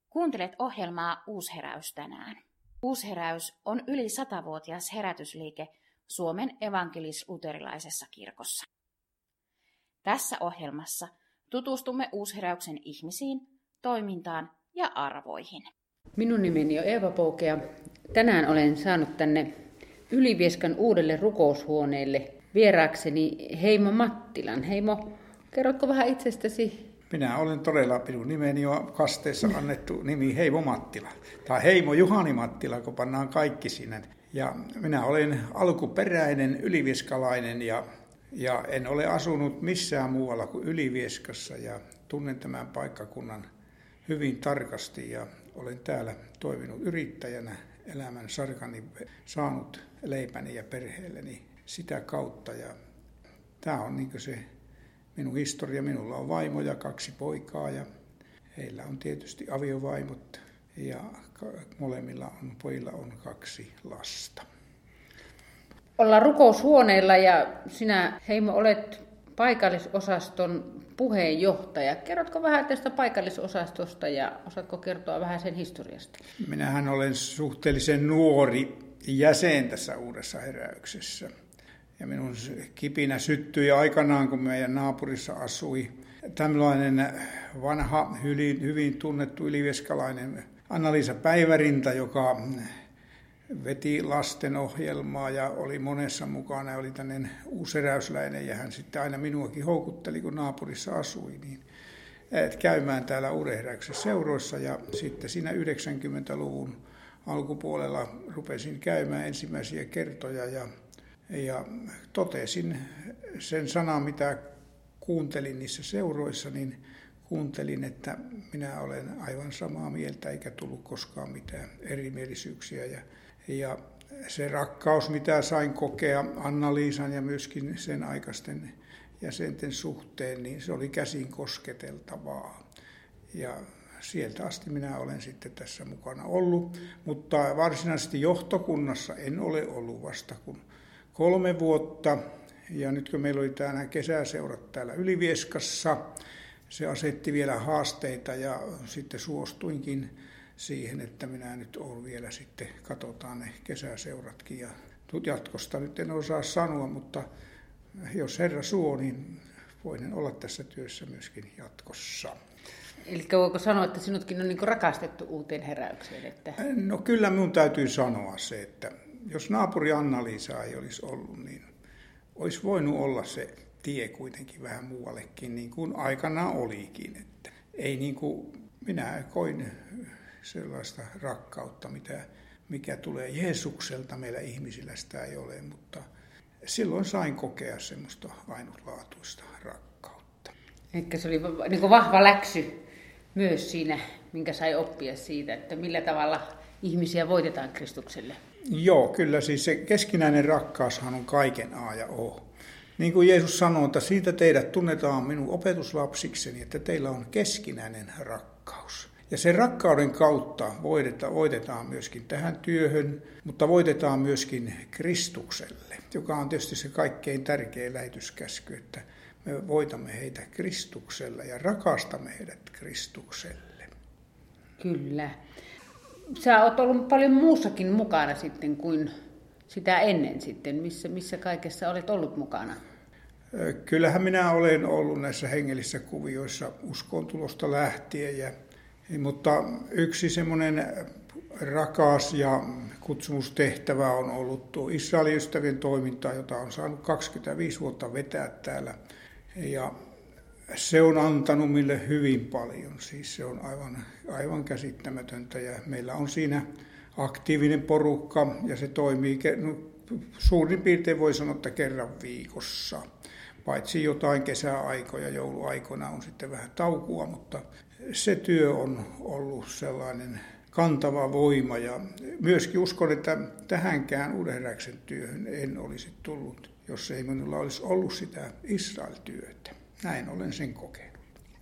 Kuuntelet ohjelmaa Uusheräys tänään. Uusheräys on yli 100-vuotias herätysliike Suomen evankelis-luterilaisessa kirkossa. Tässä ohjelmassa tutustumme Uusheräyksen ihmisiin, toimintaan ja arvoihin. Minun nimeni on Eeva Pouke ja tänään olen saanut tänne Ylivieskan uudelle rukoushuoneelle vieraakseni Heimo Mattilan. Heimo, kerrotko vähän itsestäsi? Minä olen todella, minun nimeni on kasteessa annettu nimi Heimo Mattila. Tai Heimo Juhani Mattila, kun pannaan kaikki sinne. Ja minä olen alkuperäinen ylivieskalainen ja en ole asunut missään muualla kuin Ylivieskassa. Ja tunnen tämän paikkakunnan hyvin tarkasti ja olen täällä toiminut yrittäjänä elämän sarkani, saanut leipäni ja perheelleni sitä kautta. Ja tämä on niin kuin se minun historia. Minulla on vaimo ja 2 poikaa ja heillä on tietysti aviovaimot ja molemmilla pojilla on 2 lasta. Ollaan rukoushuoneella ja sinä, Heimo, olet paikallisosaston puheenjohtaja. Kerrotko vähän tästä paikallisosastosta ja osaatko kertoa vähän sen historiasta? Minähän olen suhteellisen nuori jäsen tässä uudessa heräyksessä. Ja minun kipinä syttyi aikanaan, kun meidän naapurissa asui tällainen vanha, hyvin tunnettu ylivieskalainen Anna-Liisa Päivärinta, joka veti lastenohjelmaa ja oli monessa mukana ja oli tämmöinen uusheräysläinen. Ja hän sitten aina minuakin houkutteli, kun naapurissa asui, niin käymään täällä Uuden heräyksen seuroissa. Ja sitten siinä 90-luvun alkupuolella rupesin käymään ensimmäisiä kertoja ja totesin sen sanan, mitä kuuntelin niissä seuroissa, niin kuuntelin, että minä olen aivan samaa mieltä eikä tullut koskaan mitään erimielisyyksiä. Ja se rakkaus, mitä sain kokea Anna-Liisan ja myöskin sen aikaisten jäsenten suhteen, niin se oli käsin kosketeltavaa. Ja sieltä asti minä olen sitten tässä mukana ollut, mutta varsinaisesti johtokunnassa en ole ollut vasta kuin 3 vuotta. Ja nyt kun meillä oli täällä kesäseurat täällä Ylivieskassa, se asetti vielä haasteita ja sitten suostuinkin siihen, että minä nyt olen vielä sitten, katsotaan ne kesäseuratkin. Ja jatkosta nyt en osaa sanoa, mutta jos Herra suo, niin voin olla tässä työssä myöskin jatkossa. Eli voiko sanoa, että sinutkin on niin rakastettu uuteen heräykseen? Että... No kyllä minun täytyy sanoa se, että jos naapuri Anna-Liisa ei olisi ollut, niin olisi voinut olla se tie kuitenkin vähän muuallekin, niin kuin aikanaan olikin. Että ei niin kuin, minä koin sellaista rakkautta, mikä tulee Jeesukselta, meillä ihmisillä sitä ei ole, mutta silloin sain kokea semmoista ainutlaatuista rakkautta. Eli se oli niin kuin vahva läksy myös siinä, minkä sai oppia siitä, että millä tavalla ihmisiä voitetaan Kristukselle. Joo, kyllä siis se keskinäinen rakkaushan on kaiken A ja O. Niin kuin Jeesus sanoo, että siitä teidät tunnetaan minun opetuslapsikseni, että teillä on keskinäinen rakkaus. Ja sen rakkauden kautta voitetaan myöskin tähän työhön, mutta voitetaan myöskin Kristukselle, joka on tietysti se kaikkein tärkein lähetyskäsky, että me voitamme heitä Kristuksella ja rakastamme heidät Kristukselle. Kyllä. Sä oot ollut paljon muussakin mukana sitten kuin sitä ennen sitten. Missä kaikessa olet ollut mukana? Kyllähän minä olen ollut näissä hengellisissä kuvioissa uskoontulosta lähtien. Mutta yksi semmoinen rakas ja kutsumustehtävä on ollut tuo Israelin ystävien toiminta, jota on saanut 25 vuotta vetää täällä. Ja se on antanut meille hyvin paljon, siis se on aivan käsittämätöntä ja meillä on siinä aktiivinen porukka ja se toimii suurin piirtein voi sanoa, että kerran viikossa. Paitsi jotain kesäaikoja, jouluaikoina on sitten vähän taukoa, mutta se työ on ollut sellainen kantava voima ja myöskin uskon, että tähänkään Uuden heräyksen työhön en olisi tullut, jos ei minulla olisi ollut sitä Israel-työtä. Näin olen sen kokenut.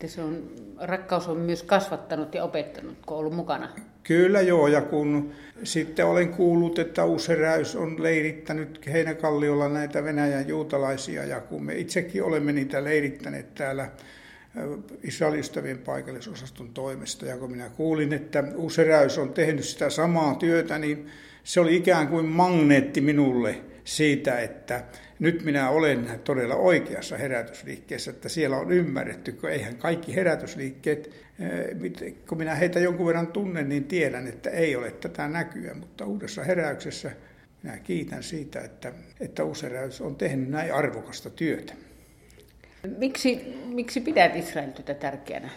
Rakkaus on myös kasvattanut ja opettanut, kun on ollut mukana. Kyllä joo, ja kun sitten olen kuullut, että Uusi heräys on leirittänyt Heinäkalliolla näitä Venäjän juutalaisia, ja kun me itsekin olemme niitä leirittäneet täällä Israelin ystävien paikallisosaston toimesta. Ja kun minä kuulin, että Uusheräys on tehnyt sitä samaa työtä, niin se oli ikään kuin magneetti minulle siitä, että nyt minä olen todella oikeassa herätysliikkeessä, että siellä on ymmärretty, kun eihän kaikki herätysliikkeet, kun minä heitä jonkun verran tunnen, niin tiedän, että ei ole tätä näkyä, mutta Uudessa heräyksessä minä kiitän siitä, että Uusheräys on tehnyt näin arvokasta työtä. Miksi pidät Israel-työtä tärkeänä?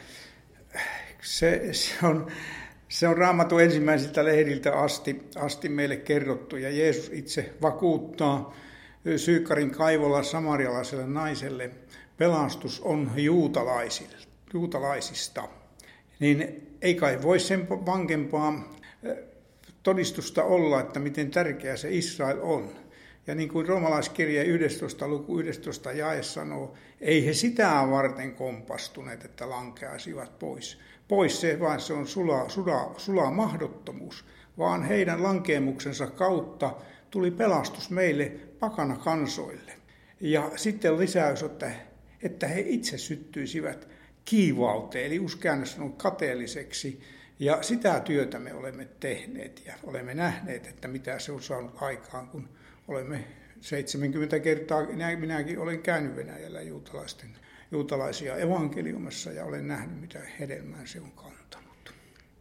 Se on Raamatun ensimmäisiltä lehdiltä asti meille kerrottu, ja Jeesus itse vakuuttaa Syykkarin kaivolla samarialaiselle naiselle, pelastus on juutalaisista. Niin ei kai voi sen vankempaa todistusta olla, että miten tärkeä se Israel on. Ja niin kuin roomalaiskirje 11. luku 11 jae sanoo, ei he sitä varten kompastuneet, että lankeaisivat pois se, vaan se on sula mahdottomuus, vaan heidän lankeemuksensa kautta tuli pelastus meille pakana kansoille. Ja sitten lisäys, että he itse syttyisivät kiivauteen, eli uskäännös on kateelliseksi, ja sitä työtä me olemme tehneet ja olemme nähneet, että mitä se on saanut aikaan, kun olemme 70 kertaa, minäkin olen käynyt Venäjällä juutalaisia evankeliumissa ja olen nähnyt, mitä hedelmää se on kantanut.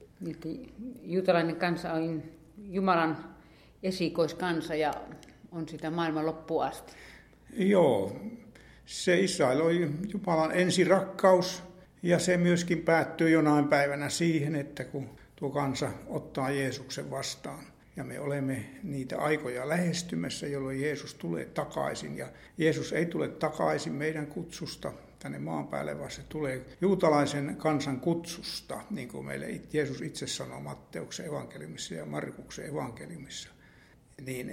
Juutalainen kansa on Jumalan esikoiskansa ja on sitä maailman loppuun asti. Joo, se Israel on Jumalan ensirakkaus ja se myöskin päättyy jonain päivänä siihen, että kun tuo kansa ottaa Jeesuksen vastaan. Ja me olemme niitä aikoja lähestymässä, jolloin Jeesus tulee takaisin. Ja Jeesus ei tule takaisin meidän kutsusta tänne maan päälle, vaan se tulee juutalaisen kansan kutsusta, niin kuin meille Jeesus itse sanoo Matteuksen evankeliumissa ja Markuksen evankeliumissa. Niin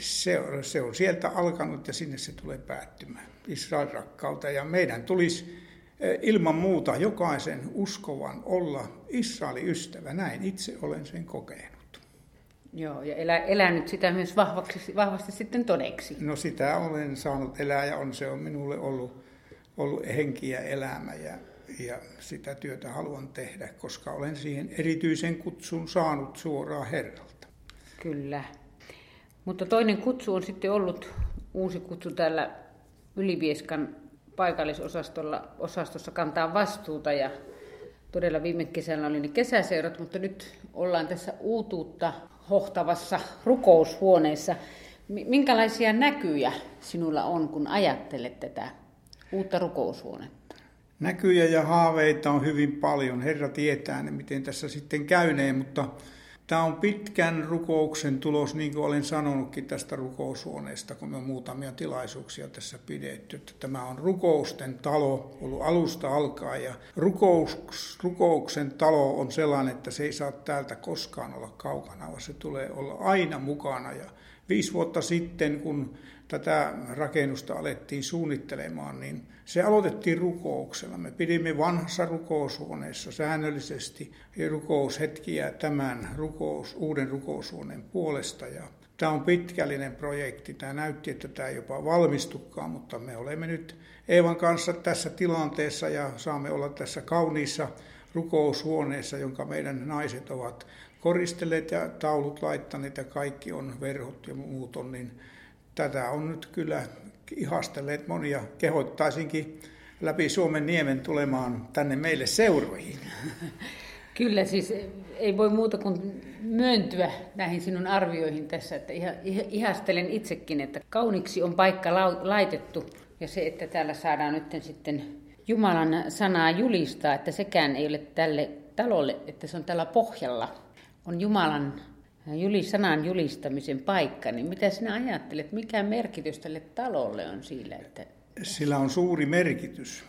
se on sieltä alkanut ja sinne se tulee päättymään, Israelin rakkautta. Ja meidän tulisi ilman muuta jokaisen uskovan olla Israelin ystävä. Näin itse olen sen kokenut. Joo, ja elänyt sitä myös vahvasti sitten todeksi. No sitä olen saanut elää ja se on minulle ollut henki ja elämä ja sitä työtä haluan tehdä, koska olen siihen erityisen kutsun saanut suoraan Herralta. Kyllä. Mutta toinen kutsu on sitten ollut uusi kutsu täällä Ylivieskan paikallisosastossa kantaa vastuuta ja todella viime kesällä oli ne kesäseurat, mutta nyt ollaan tässä uutuutta hohtavassa rukoushuoneessa. Minkälaisia näkyjä sinulla on, kun ajattelet tätä uutta rukoushuonetta? Näkyjä ja haaveita on hyvin paljon. Herra tietää ne, miten tässä sitten käynee, mutta tämä on pitkän rukouksen tulos, niin kuin olen sanonutkin tästä rukoushuoneesta, kun me on muutamia tilaisuuksia tässä pidetty. Että tämä on rukousten talo ollut alusta alkaen ja rukouksen talo on sellainen, että se ei saa täältä koskaan olla kaukana, vaan se tulee olla aina mukana. Ja 5 vuotta sitten, kun tätä rakennusta alettiin suunnittelemaan, niin se aloitettiin rukouksella. Me pidimme vanhassa rukoushuoneessa säännöllisesti rukoushetkiä tämän uuden rukoushuoneen puolesta. Ja tämä on pitkällinen projekti. Tämä näytti, että tämä ei jopa valmistukaan, mutta me olemme nyt Eevan kanssa tässä tilanteessa ja saamme olla tässä kauniissa rukoushuoneessa, jonka meidän naiset ovat koristelleet ja taulut laittaneet ja kaikki on verhot ja muut on, niin tätä on nyt kyllä ihastelleet monia. Kehottaisinkin läpi Suomen niemen tulemaan tänne meille seuroihin. Kyllä, siis ei voi muuta kuin myöntyä näihin sinun arvioihin tässä, että ihastelen itsekin, että kauniksi on paikka laitettu ja se, että täällä saadaan nyt sitten Jumalan sanaa julistaa, että sekään ei ole tälle talolle, että se on tällä pohjalla, on Jumalan sanan julistamisen paikka, niin mitä sinä ajattelet, mikä merkitys tälle talolle on sillä? Sillä on suuri merkitys.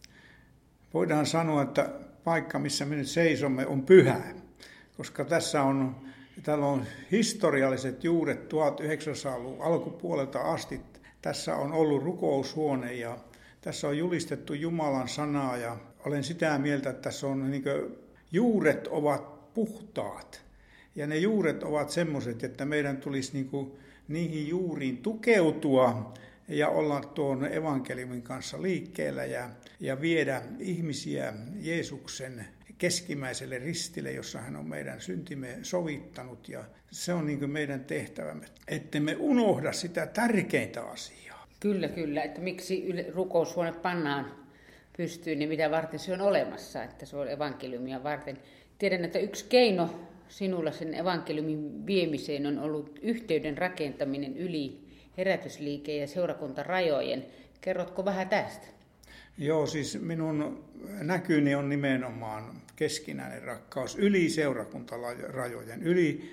Voidaan sanoa, että paikka, missä me nyt seisomme, on pyhä, koska täällä on historialliset juuret 1900-luvun alkupuolelta asti. Tässä on ollut rukoushuone ja tässä on julistettu Jumalan sanaa ja olen sitä mieltä, että tässä on juuret ovat puhtaat. Ja ne juuret ovat semmoiset, että meidän tulisi niihin juuriin tukeutua ja olla tuon evankeliumin kanssa liikkeellä ja viedä ihmisiä Jeesuksen keskimmäiselle ristille, jossa hän on meidän syntimme sovittanut. Ja se on niin kuin meidän tehtävämme, että me unohda sitä tärkeintä asiaa. Kyllä, että miksi rukoushuone pannaan pystyyn, niin mitä varten se on olemassa, että se on evankeliumia varten. Tiedän, että yksi keino sinulla sen evankeliumin viemiseen on ollut yhteyden rakentaminen yli herätysliike- ja seurakuntarajojen. Kerrotko vähän tästä? Joo, siis minun näkyni on nimenomaan keskinäinen rakkaus yli seurakuntarajojen,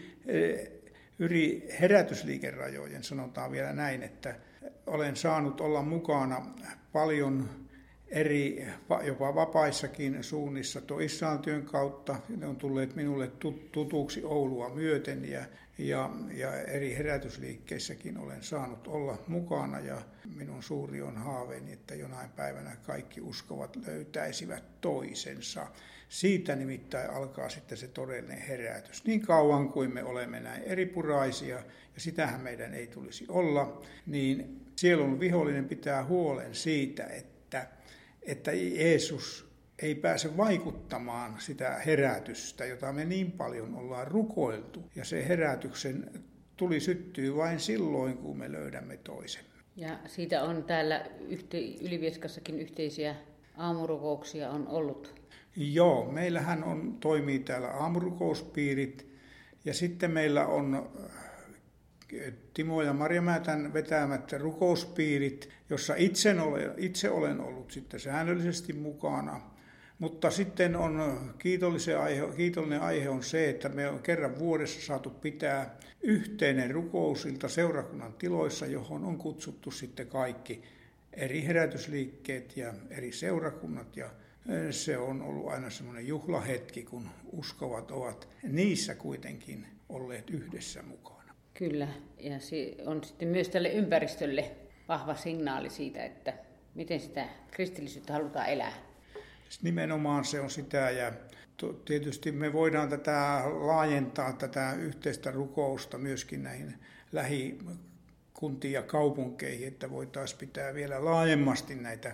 yli herätysliikerajojen. Sanotaan vielä näin, että olen saanut olla mukana paljon eri, jopa vapaissakin suunnissa Israel-työn kautta. Ne on tulleet minulle tutuksi Oulua myöten ja eri herätysliikkeissäkin olen saanut olla mukana. Ja minun suuri on haaveeni, että jonain päivänä kaikki uskovat löytäisivät toisensa. Siitä nimittäin alkaa sitten se todellinen herätys. Niin kauan kuin me olemme näin eripuraisia, ja sitähän meidän ei tulisi olla, niin sielun vihollinen pitää huolen siitä, että Jeesus ei pääse vaikuttamaan sitä herätystä, jota me niin paljon ollaan rukoiltu. Ja se herätyksen tuli syttyy vain silloin, kun me löydämme toisen. Ja siitä on täällä Ylivieskassakin yhteisiä aamurukouksia on ollut. Joo, meillähän toimii täällä aamurukouspiirit ja sitten meillä on Timo ja Marjamätän vetämät rukouspiirit, jossa itse olen ollut sitten säännöllisesti mukana. Mutta sitten on kiitollinen aihe on se, että me on kerran vuodessa saatu pitää yhteinen rukousilta seurakunnan tiloissa, johon on kutsuttu sitten kaikki eri herätysliikkeet ja eri seurakunnat. Ja se on ollut aina semmoinen juhlahetki, kun uskovat ovat niissä kuitenkin olleet yhdessä mukana. Kyllä, ja se on sitten myös tälle ympäristölle vahva signaali siitä, että miten sitä kristillisyyttä halutaan elää. Nimenomaan se on sitä, ja tietysti me voidaan laajentaa tätä yhteistä rukousta myöskin näihin lähikuntiin ja kaupunkeihin, että voitaisiin pitää vielä laajemmasti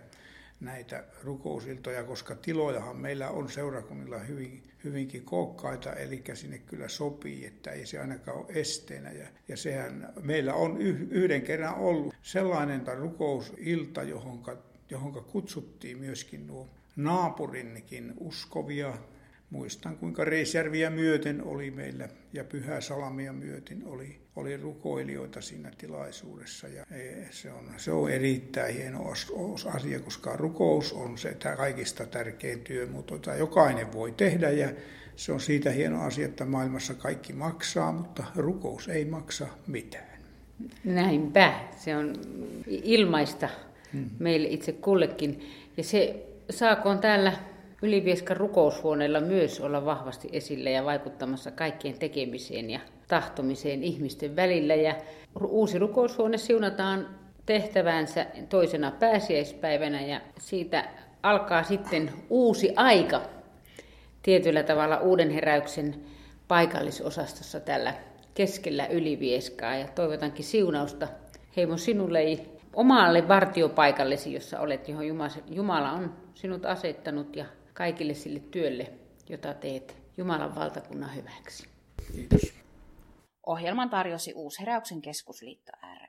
näitä rukousiltoja, koska tilojahan meillä on seurakunnilla hyvinkin kookkaita, eli sinne kyllä sopii, että ei se ainakaan ole esteenä. Ja sehän meillä on yhden kerran ollut sellainen rukousilta, johonka kutsuttiin myöskin nuo naapurinkin uskovia. Muistan, kuinka Reisjärviä myöten oli meillä ja Pyhä-Salamia myöten oli rukoilijoita siinä tilaisuudessa. Ja se on erittäin hieno asia, koska rukous on se kaikista tärkein työmuoto, jota jokainen voi tehdä. Ja se on siitä hieno asia, että maailmassa kaikki maksaa, mutta rukous ei maksa mitään. Näinpä. Se on ilmaista meille itse kullekin. Ja se saakoon täällä Ylivieskan rukoushuoneella myös olla vahvasti esillä ja vaikuttamassa kaikkien tekemiseen ja tahtomiseen ihmisten välillä. Ja uusi rukoushuone siunataan tehtävänsä toisena pääsiäispäivänä ja siitä alkaa sitten uusi aika tietyllä tavalla uuden heräyksen paikallisosastossa tällä keskellä Ylivieskaa. Ja toivotankin siunausta Heimo sinulle omalle vartiopaikallesi, jossa olet, johon Jumala on sinut asettanut ja kaikille sille työlle, jota teet Jumalan valtakunnan hyväksi. Kiitos. Ohjelman tarjosi Uusheräyksen keskusliitto ry.